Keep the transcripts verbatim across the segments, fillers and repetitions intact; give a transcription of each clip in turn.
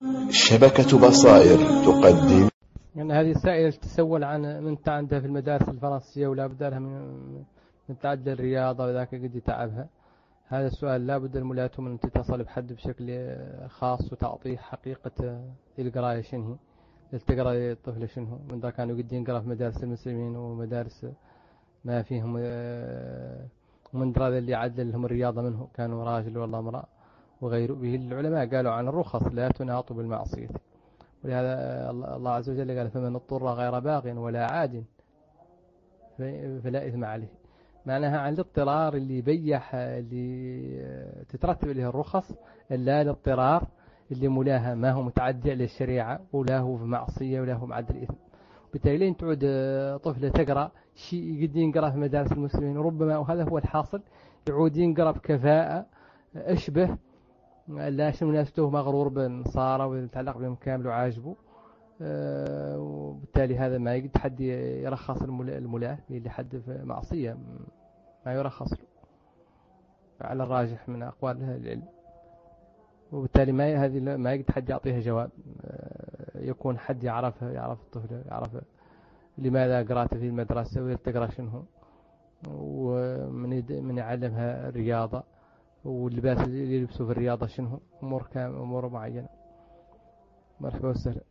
شبكة بصائر تقدم. يعني هذه السائلة تسول عن من عندها في المدارس الفرنسية ولا بد لها من من تعدل الرياضة وذاك قد يتعبها. هذا السؤال لا بد الملاة من تتصل بحد بشكل خاص وتعطيه حقيقة القراية شنو تقرأ الطفل شنو من ذا كانوا قد ينقرأ في مدارس المسلمين ومدارس ما فيهم من هذا اللي عدل لهم الرياضة منه كانوا راجل والله امرأة وغيره به. العلماء قالوا عن الرخص لا تناط بالمعصية، ولهذا الله عز وجل قال فمن اضطر غير باغ ولا عاد فلا إثم عليه. معناها عن الاضطرار اللي يبيح اللي تترتب عليه الرخص، لا الاضطرار اللي مولاها ما هو متعدي على الشريعة ولا هو في معصية ولا هو معدل الإثم. بالتالي لين تعود طفلة تقرأ شيء قد ينقرأ في مدارس المسلمين وربما وهذا هو الحاصل يعود ينقرأ بكفاءة أشبه لا شنو ناسته مغرور بالنصارى ويتعلق بهم كامل وعاجبه. وبالتالي هذا ما يقد حد يرخص الملاة لحد في معصية ما يرخص له على الراجح من أقوال العلم. وبالتالي ما هذه ما يقد حد يعطيها جواب، يكون حد يعرف يعرف الطفل يعرف لماذا قرأت في المدرسة ويتقرأ شنو ومن من يعلمها الرياضة واللباس اللي يلبسوا في الرياضة شنو أمور كام أمور معينة. مرحبا وسهلا.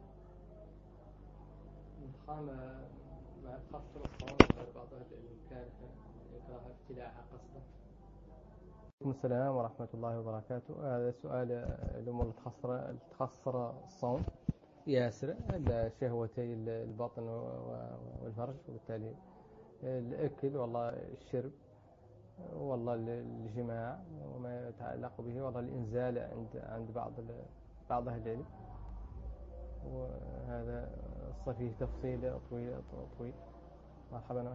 الخامة مع قصر الصوم بعض أهل الإمكان يكره ابتلاعها قصدا. السلام ورحمة الله وبركاته. هذا سؤال الأمور تخسر تخسر الصوم ياسر شهوتي البطن والفرج، وبالتالي الأكل والله الشرب والله الجماع وما يتعلق به والله الإنزال عند عند بعض بعض أهل العلم، وهذا فيه تفصيل طويل طويل. مرحبا.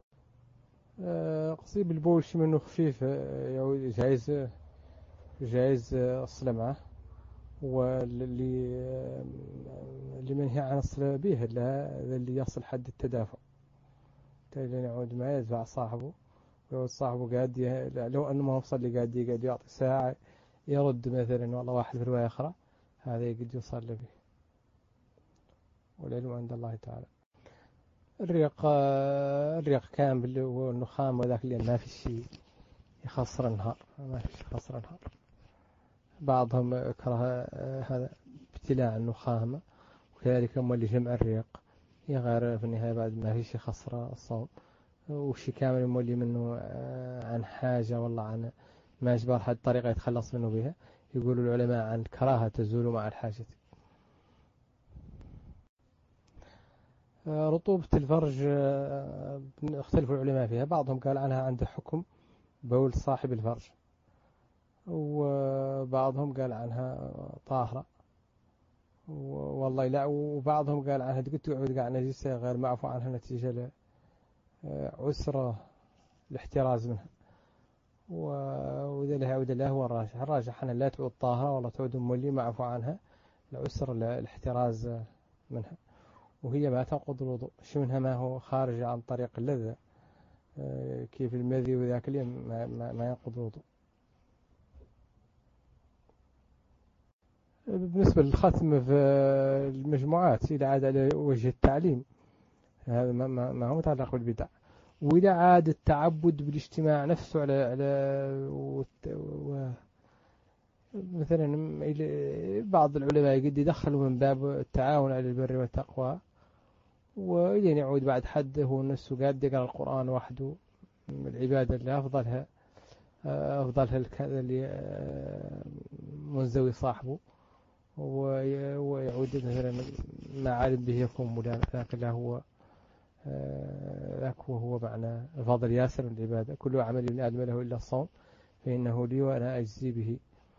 قصيب البول شي منه خفيف جايز جايز الصلاة معه، واللي اللي منهي عن الصلاة به اللي يصل حد التدافع، تالي يعود ما يدفع صاحبه ويعود صاحبه قاعد لو أنه ما وصل لي قاعد قاعد يعطي ساعة يرد مثلا والله واحد في رواية أخرى، هذا يقد يوصل له به والعلم عند الله تعالى. الريق الريق كامل والنخام وذاك اللي ما في شيء يخسر النهار، ما في شيء يخسر النهار. بعضهم يكره هذا ابتلاع النخام وكذلك مولي جمع الريق يغير في النهاية بعد ما في شيء يخسر الصوم، وشي كامل مولي منه عن حاجة والله عن ما يجبر حد طريقة يتخلص منه بها. يقول العلماء عن كراهة تزول مع الحاجة. رطوبة الفرج اختلفوا العلماء فيها، بعضهم قال عنها عند حكم بول صاحب الفرج، وبعضهم قال عنها طاهرة والله لا، وبعضهم قال عنها قلت يعود قاع نجسة غير معفو عنها نتيجة لعسرة الاحتراز منها، وذا لها وذا له هو الراجح. الراجح أنها لا تعود طاهرة ولا تعود مولي معفو عنها لعسر الاحتراز منها، وهي ما تنقض الوضوء. شو منها ما هو خارج عن طريق اللذة كيف المذي وذاك اليوم ما, ما, ما ينقض الوضوء. بالنسبة للختم في المجموعات إذا عاد على وجه التعليم هذا ما, ما, ما هو متعلق بالبدع، وإذا عاد التعبد بالاجتماع نفسه على على و... و... مثلا بعض العلماء قد يدخلوا من باب التعاون على البر والتقوى، وإذن يعود بعد حد هو نفسه قاعد يقرأ القرآن وحده العبادة اللي أفضلها أفضلها اللي منزوي صاحبه، ويعود مثلا ما عالم به يكون مولانا لكن لا هو ذاك هو معنى فضل ياسر من العبادة. كل عمل ابن آدم له إلا الصوم فإنه لي وأنا أجزي به،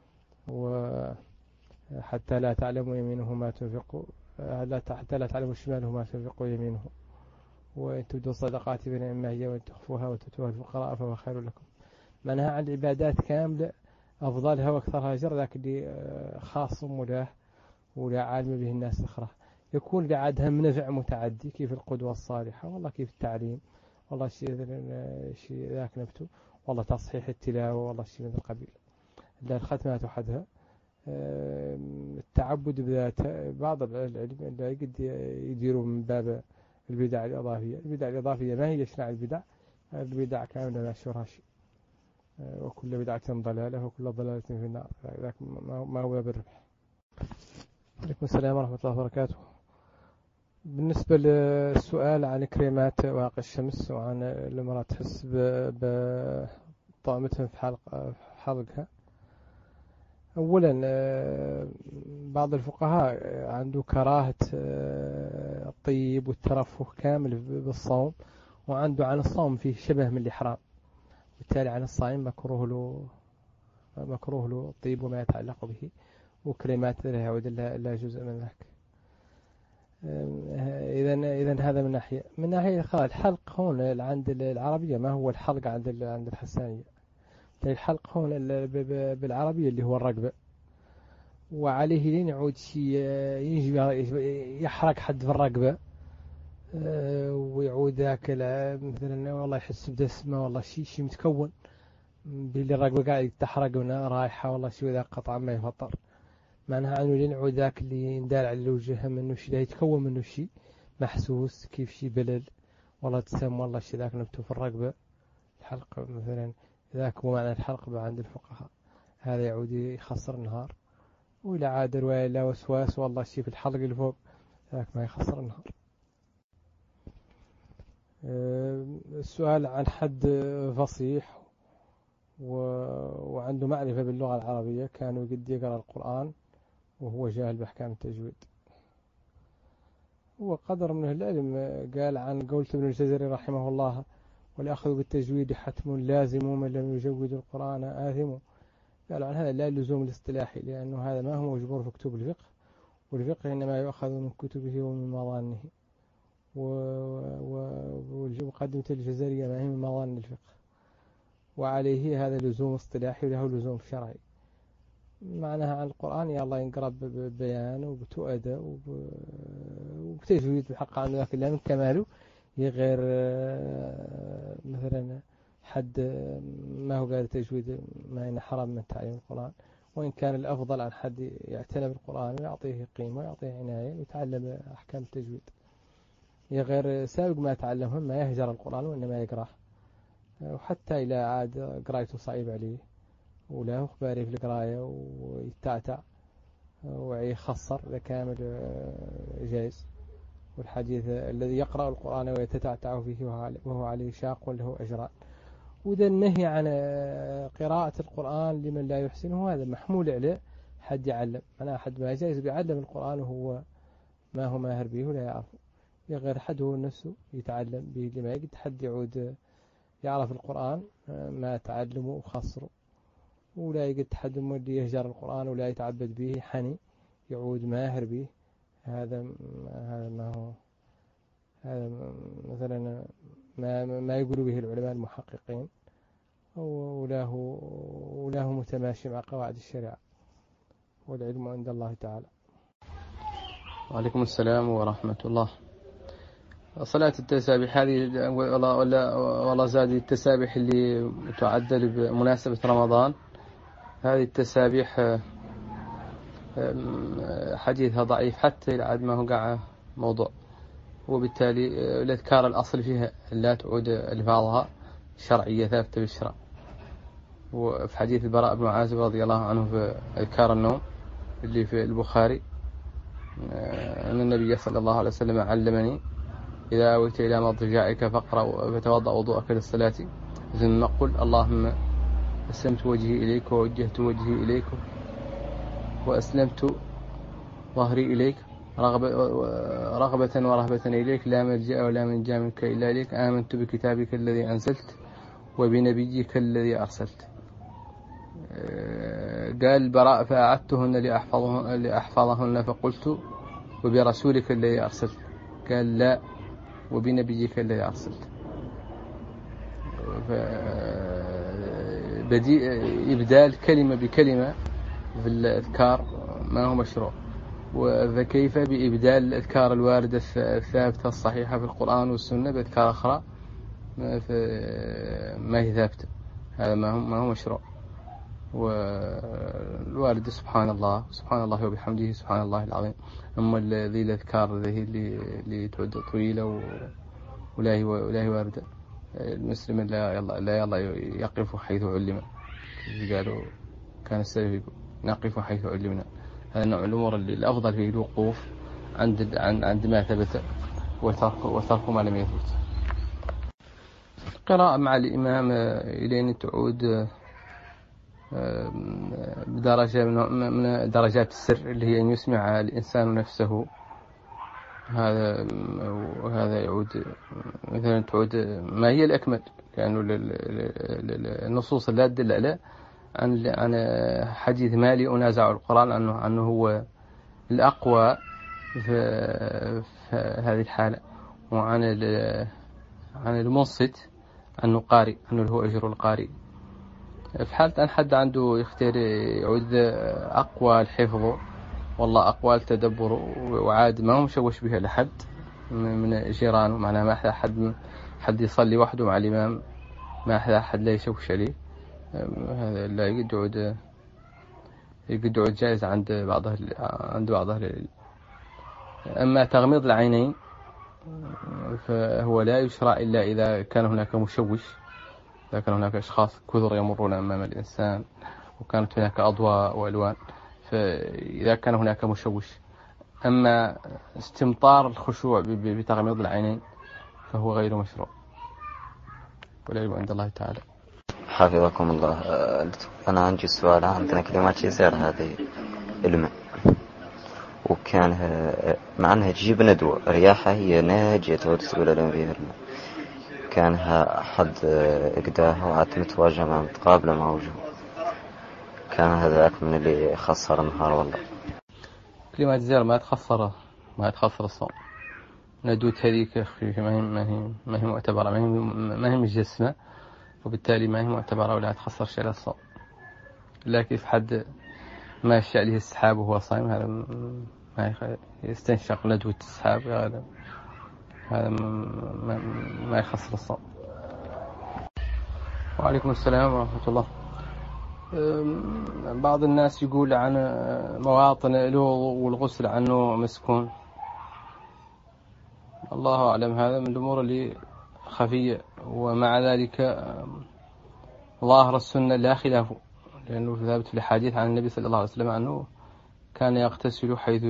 وحتى لا تعلم يمينه ما تنفق حتى لا تعلم شماله ما تنفق يمينه، وإن تبدوا الصدقات فإنما هي وإن تخفوها وتؤتوها الفقراء فهو خير لكم. معناها عن العبادات كاملة أفضلها وأكثرها أجر ذاك اللي خاص ملاه ولا عالم به الناس أخرى، يكون لعادها منفع متعدي كيف القدوة الصالحة والله كيف التعليم والله شيء شيء ذاك نبته والله تصحيح التلاوة والله شيء من القبيل. لا الختمات وحدها التعبد بذات بعض العلم لا يقد يديروا من باب البدع الإضافية. البدع الإضافية ما هي شرع البدع؟ البدع كاملة لا شرش، وكل بدعة ضلالة وكل ضلالة في النار، ذاك ما هو بالربح. عليكم السلام ورحمة الله وبركاته. بالنسبة للسؤال عن كريمات واقي الشمس وعن المرأة تحس بطعمتها في حلق في حلقها، أولا بعض الفقهاء عنده كراهة الطيب والترفه كامل بالصوم، وعنده عن الصوم فيه شبه من الإحرام، بالتالي عن الصائم مكروه له مكروه له الطيب وما يتعلق به، وكريمات لا يعود إلا جزء من ذاك. إذن إذن هذا من ناحية. من ناحية الحلق هون عند العربية ما هو الحلق عند عند الحسانية. الحلق هون بالعربية اللي هو الرقبة، وعليه لين يعود شيء يجي يحرق حد في الرقبة ويعود ذاك مثلا والله يحس بدسمة والله شيء شيء متكون باللي الرقبة قاعد تحرق رايحة والله شيء ذاك قطعا ما يفطر، معناها عنه لين يعود ذاك اللي يندال على الوجه منه شيء يتكون منه شيء محسوس كيف شيء بلل والله تسم والله شيء ذاك نبته في الرقبة. الحلق مثلا ذاك هو معنى الحلق عند الفقهاء، هذا يعود يخسر النهار. وإلى عاد رواية لا وسواس والله شيء في الحلق اللي فوق ذاك ما يخسر النهار. السؤال عن حد فصيح وعنده معرفة باللغة العربية كانوا قد يقرأ القرآن وهو جاهل بأحكام التجويد. وقدر من العلم قال عن قولة ابن الجزري رحمه الله: والأخذ بالتجويد حتم لازم ومن لم يجود القرآن آثم. قالوا عن هذا لا اللزوم الاصطلاحي، لأنه هذا ما هو مجبور في كتب الفقه، والفقه إنما يؤخذ من كتبه ومن مظانه، ومقدمة الجزرية ما هي من مظان الفقه، وعليه هذا لزوم اصطلاحي وله لزوم شرعي. معناها عن القرآن يا الله ينقرأ ببيان وبتؤدى وبتجويد بحق عنه، لكن لا من كماله غير مثلا حد ما هو قادر تجويد ما إن حرام من تعليم القرآن، وإن كان الأفضل عن حد يعتنى بالقرآن ويعطيه قيمة ويعطيه عناية ويتعلم أحكام التجويد، غير سابق ما يتعلمهم ما يهجر القرآن وإنما يقرأه، وحتى إلى عاد قرايته صعيب عليه ولا خباري في القراية ويتعتع ويخسر، ذا كامل جائز. والحديث الذي يقرأ القرآن ويتتعتع فيه وهو عليه شاق وله أجران. وذا النهي عن قراءة القرآن لمن لا يحسنه هذا محمول عليه حد يعلم، أنا أحد ما جائز بيعلم القرآن وهو ما هو ماهر به ولا يعرفه، غير حد هو نفسه يتعلم به لما يجد حد يعود يعرف القرآن ما تعلمه وخسره، ولا يجد حد مودي يهجر القرآن ولا يتعبد به حني يعود ماهر به. هذا هذا ما هو هذا مثلا ما ما يقول به العلماء المحققين، ولا هو ولا هو متماشي مع قواعد الشريعة، والعلم عند الله تعالى. وعليكم السلام ورحمة الله. صلاة التسابيح هذه ولا ولا ولا زاد التسابيح اللي تعدل بمناسبة رمضان، هذه التسابيح حديثها ضعيف حتى إلى عد ما هو قاع موضوع، وبالتالي الأذكار الأصل فيها لا تعود ألفاظها شرعية ثابتة بالشرع. وفي حديث البراء بن عازب رضي الله عنه في أذكار النوم اللي في البخاري أن النبي صلى الله عليه وسلم علمني: إذا أويت إلى مضجعك فاقرأ فتوضأ وضوءك للصلاة ثم قل اللهم أسلمت وجهي إليك ووجهت وجهي إليك وأسلمت ظهري إليك رغبة ورهبة إليك لا ملجأ ولا منجا منك إلا إليك آمنت بكتابك الذي أنزلت وبنبيك الذي أرسلت. قال البراء: فأعدتهن لأحفظهن, لأحفظهن فقلت وبرسولك الذي أرسلت. قال: لا، وبنبيك الذي أرسلت. بديء إبدال كلمة بكلمة في الأذكار ما هو مشروع، وكيف بإبدال الأذكار الواردة الثابتة الصحيحة في القرآن والسنة بأذكار أخرى ما هي ثابتة، هذا ما هو ما هو مشروع. والوالد سبحان الله سبحان الله وبحمده سبحان الله العظيم. أما ذي الأذكار ذي اللي اللي تعد طويلة ولا هي ولا هي واردة، المسلم لا يلا لا يلا يقف حيث علم. قالوا كان السلف يقول نقف حيث علمنا. هذا نوع الأمور اللي الأفضل فيه الوقوف عند عند ما ثبت وترك وترك ما لم يثبت. قراءة مع الإمام إلين تعود بدرجة من درجات السر اللي هي أن يسمع الإنسان نفسه. هذا وهذا يعود مثلا تعود ما هي الأكمل، لأنه النصوص لا تدل على عن عن حديث مالي أنازع القرآن أنه أنه هو الأقوى في, في هذه الحالة، وعن عن المنصت أنه قارئ أنه هو أجر القارئ. في حالة أن حد عنده يختار يعود أقوى الحفظ والله أقوى التدبر وعاد ما هو مشوش بها لحد من جيرانه، معناه ما أحد حد يصلي وحده مع الإمام، ما أحد لا يشوش عليه. هذا لا يقد يعود يقد يعود جائز عند بعضه عند بعضه. أما تغميض العينين فهو لا يشرع إلا إذا كان هناك مشوش، إذا كان هناك أشخاص كثر يمرون أمام الإنسان وكانت هناك أضواء وألوان، فإذا كان هناك مشوش. أما استمطار الخشوع بتغميض العينين فهو غير مشروع والعلم عند الله تعالى. حفظكم الله. أنا عندي سؤال. عندنا كلمات يسير هذه علم، وكان مع أنها تجيب ندوة رياحة هي ناجية وتسبل لهم فيها الماء، كانها أحد إقداها وعاد متواجهة مع متقابلة مع وجهه، كان هذا من اللي خسر النهار والله. كلمات زير ما تخسره ما تخسر الصوم. ندوة هذيك ما هي ما هي ما هي معتبرة، ما هي ما هي مجسمة، وبالتالي ما هي معتبرة ولا تخسر شيء للصوم. لكن في حد ما يشاء عليه السحاب وهو صايم هذا ما يستنشق ندوة السحاب، هذا هذا ما, ما يخسر الصوم. وعليكم السلام ورحمة الله. بعض الناس يقول عن مواطن الوضوء والغسل عنه مسكون، الله أعلم. هذا من الأمور اللي خفية، ومع ذلك ظاهر السنة لا خلافه، لأنه ثابت في الحديث عن النبي صلى الله عليه وسلم أنه كان يغتسل حيث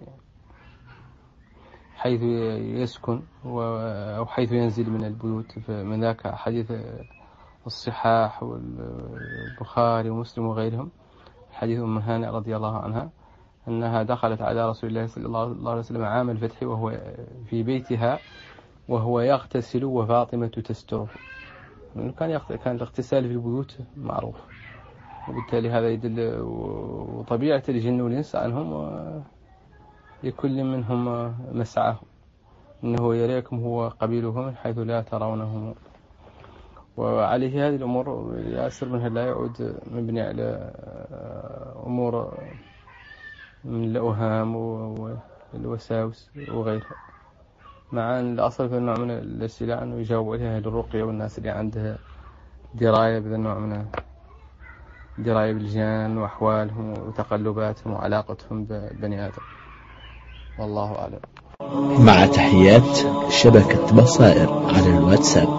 حيث يسكن أو حيث ينزل من البيوت. من ذاك حديث الصحاح والبخاري ومسلم وغيرهم، حديث أم هانئ رضي الله عنها أنها دخلت على رسول الله صلى الله عليه وسلم عام الفتح وهو في بيتها وهو يغتسل وفاطمة تستره. كان كان الاغتسال في البيوت معروف، وبالتالي هذا يدل وطبيعة الجن والإنس عنهم لكل منهم مسعاه، إنه يريكم هو قبيله من حيث لا ترونهم. وعليه هذه الأمور يأسر منها لا يعود مبني على أمور من الأوهام والوساوس وغيرها، مع أن الأصل في النوع من الاستيلاء أنه يجاوب عليها الرقية والناس اللي عندها دراية بهذا النوع من دراية بالجان وأحوالهم وتقلباتهم وعلاقتهم ببني آدم، والله أعلم. مع تحيات شبكة بصائر على الواتساب.